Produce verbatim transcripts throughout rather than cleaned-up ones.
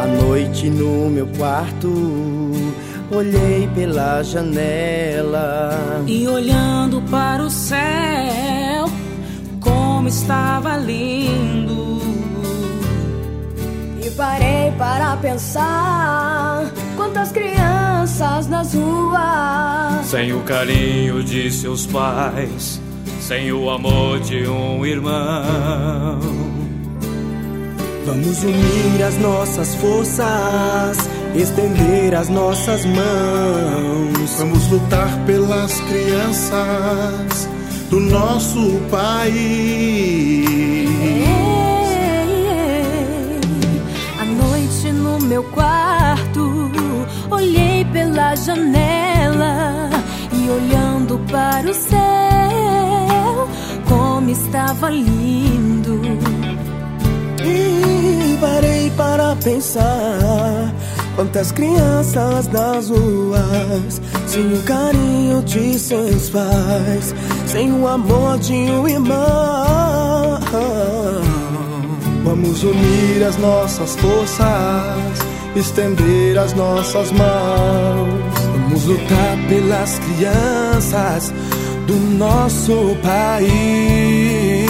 À noite no meu quarto, olhei pela janela e olhando para o céu, como estava lindo. E parei para pensar, quantas crianças nas ruas, sem o carinho de seus pais, sem o amor de um irmão. Vamos unir as nossas forças, estender as nossas mãos. Vamos lutar pelas crianças do nosso país. À noite no meu quarto, olhei pela janela e olhando para o céu, como estava lindo. E parei para pensar, quantas crianças nas ruas, sem o carinho de seus pais, sem o amor de um irmão. Vamos unir as nossas forças, estender as nossas mãos. Vamos lutar pelas crianças do nosso país.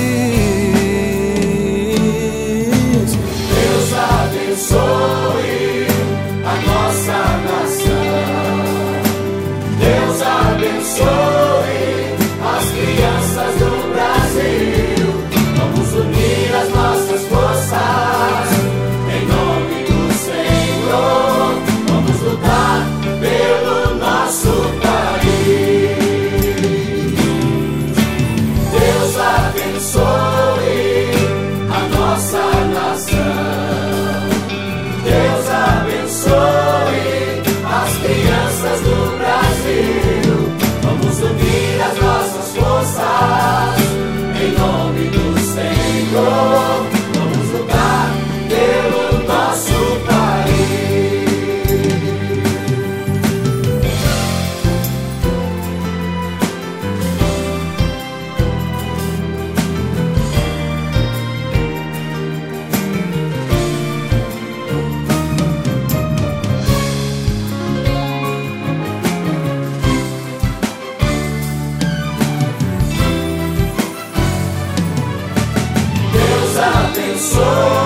Deus abençoe a nossa nação. Deus abençoe as crianças do Brasil. Vamos unir as nossas forças em nome do Senhor. Vamos lutar pelo nosso país. Deus abençoe a nossa nação. Deus abençoe as crianças do Brasil. Vamos unir as nossas forças em nome do Senhor. Vamos lutar pelo nosso país. Deus abençoe